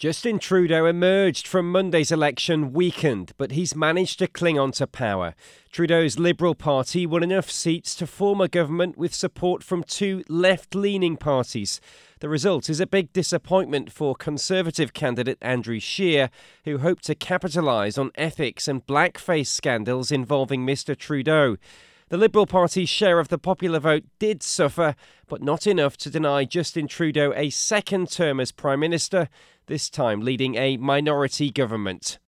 Justin Trudeau emerged from Monday's election weakened, but he's managed to cling on to power. Trudeau's Liberal Party won enough seats to form a government with support from two left-leaning parties. The result is a big disappointment for Conservative candidate Andrew Scheer, who hoped to capitalise on ethics and blackface scandals involving Mr Trudeau. The Liberal Party's share of the popular vote did suffer, but not enough to deny Justin Trudeau a second term as Prime Minister, this time leading a minority government.